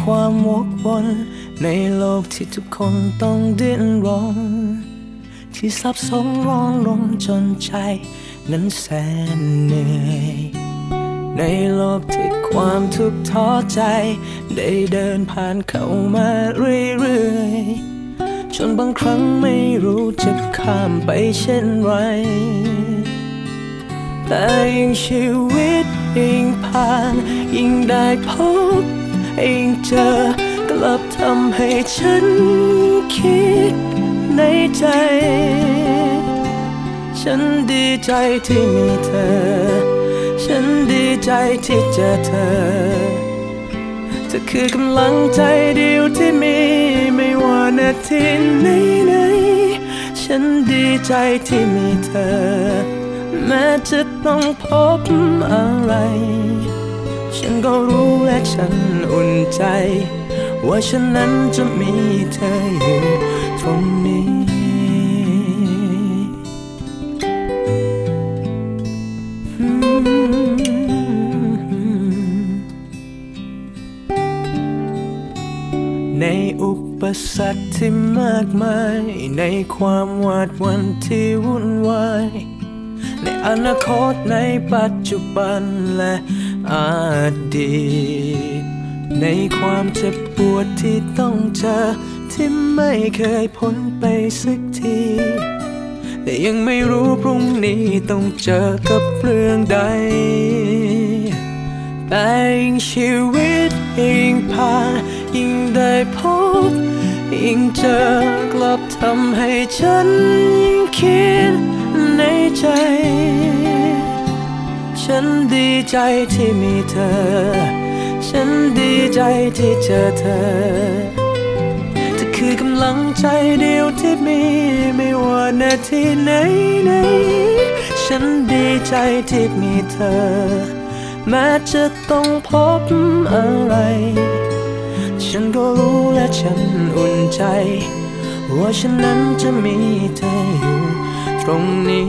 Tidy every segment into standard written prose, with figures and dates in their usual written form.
ความวกวนในโลกที่ทุกคนต้องดิ้นรนที่ซับซ้อนร้อนรนจนใจนั้นแสนเหนื่อยในโลกที่ความทุกข์ท้อใจได้เดินผ่านเข้ามาเรื่อยๆจนบางครั้งไม่รู้จะข้ามไปเช่นไรแต่ยิ่งชีวิตยิ่งผ่านยิ่งได้พบยิ่งเจอกลับทำให้ฉันคิดในใจฉันดีใจที่มีเธอฉันดีใจที่เจอเธอเธอคือกำลังใจเดียวที่มีไม่ว่านาทีไหนๆฉันดีใจที่มีเธอแม้จะต้องพบอะไรฉันก็รู้และฉันอุ่นใจว่าฉันนั้นจะมีเธออยู่ตรงนี้ในอุปสรรคที่มากมายในความหวาดหวั่นที่วุ่นวายในอนาคตในปัจจุบันและอดีตในความเจ็บปวดที่ต้องเจอที่ไม่เคยพ้นไปสักทีแต่ยังไม่รู้พรุ่งนี้ต้องเจอกับเรื่องใดแต่ยิ่งชีวิตยิ่งผ่านยิ่งได้พบยิ่งเจอกลับทำให้ฉันยิ่งคิดในใจฉันดีใจที่มีเธอฉันดีใจที่เจอเธอเธอคือกำลังใจเดียวที่มีไม่ว่านาทีไหนๆฉันดีใจที่มีเธอแม้จะต้องพบอะไรฉันก็รู้และฉันอุ่นใจว่าฉันนั้นจะมีเธออยู่ตรงนี้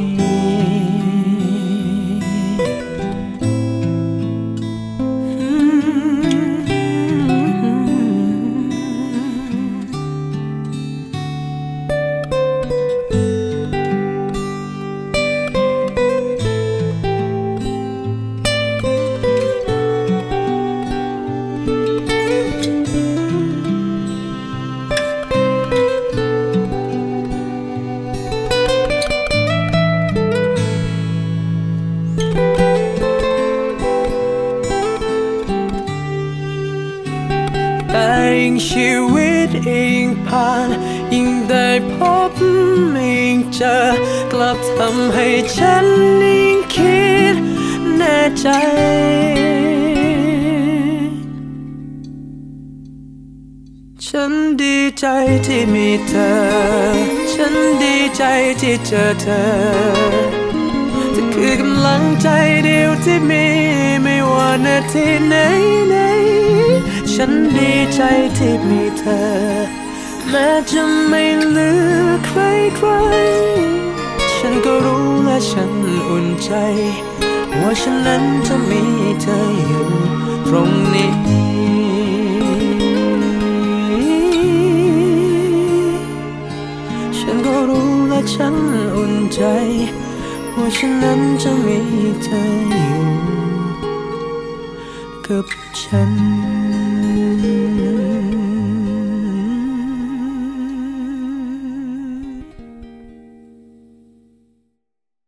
ยิ่งชีวิตยิ่งผ่านยิ่งได้พบยิ่งเจอกลับทำให้ฉันยิ่งคิดแน่ใจฉันดีใจที่มีเธอฉันดีใจที่เจอเธอเธอคือกำลังใจเดียวที่มีไม่ว่านาทีไหนฉันดีใจที่มีเธอแม้จะไม่เหลือใครฉันก็รู้และฉันอุ่นใจว่าฉันนั้นจะมีเธออยู่ตรงนี้ฉันก็รู้และฉันอุ่นใจว่าฉันนั้นจะมีเธออยู่กับฉัน